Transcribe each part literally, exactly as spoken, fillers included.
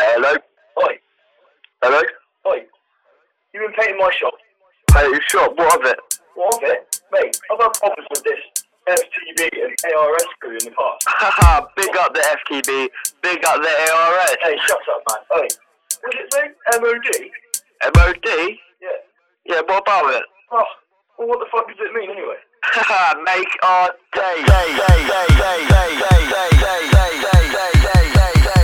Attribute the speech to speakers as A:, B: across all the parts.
A: Hello?
B: Oi,
A: Hello?
B: oi. You been painting my shop?
A: Hey, your shop, what of it?
B: What of it? Mate, I've had problems with this F T B and A R S crew in the past.
A: Haha, big up the F T B, big up the A R S.
B: Hey, shut up, man. Oi. What did it say? M O D?
A: M O D?
B: Yeah.
A: Yeah, what about it?
B: Oh, well, what the fuck does it mean anyway?
A: Haha, make our day. day, day, day, day, day, day, day, day, day, day, day, day.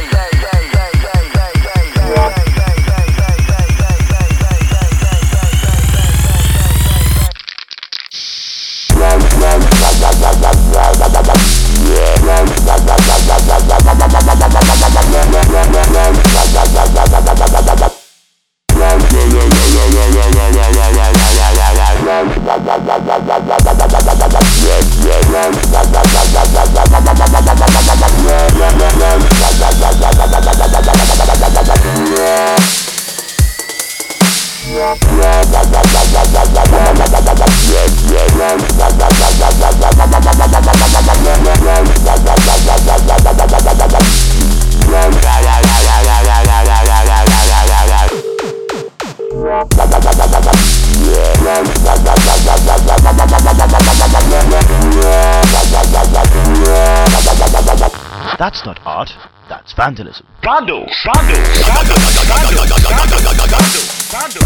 C: That's not art, that's vandalism.
D: Vandal, vandal, vandal, vandal, vandal,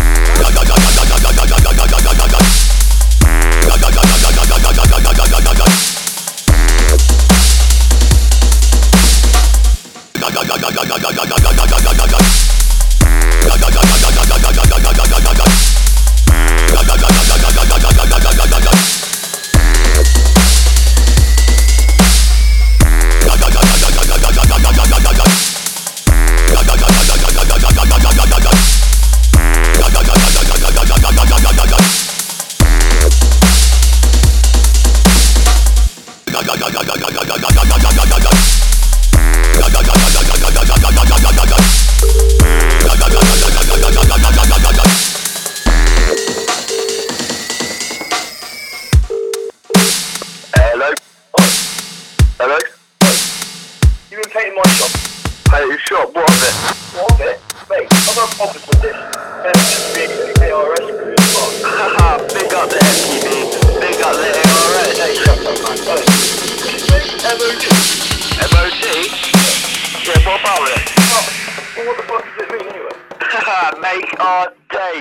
A: Hello? Hello?
B: You been painting my shop?
A: Hey, your shop, what of it?
B: What of it? Mate, I've had problems with this F T B and A R S crew in the past.
A: Haha, big up the F T B, big up the A R S.
B: Hey, shut up, man. Oi. What did it say? M O D?
A: M O D? Yeah, what about it?
B: Oh, well, what the fuck does it mean anyway?
A: Haha, make our day.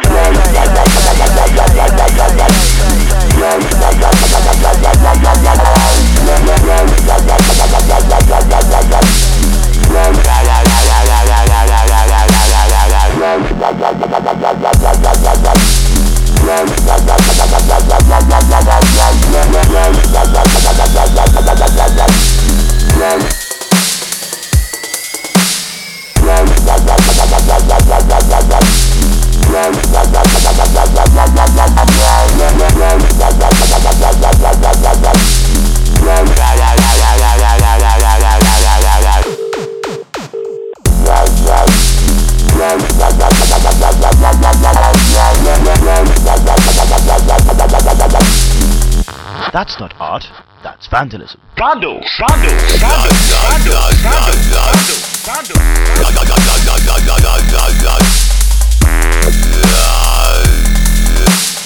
C: That's not art, that's vandalism.
D: vandal, vandal, vandal, vandal, vandal, vandal, vandal.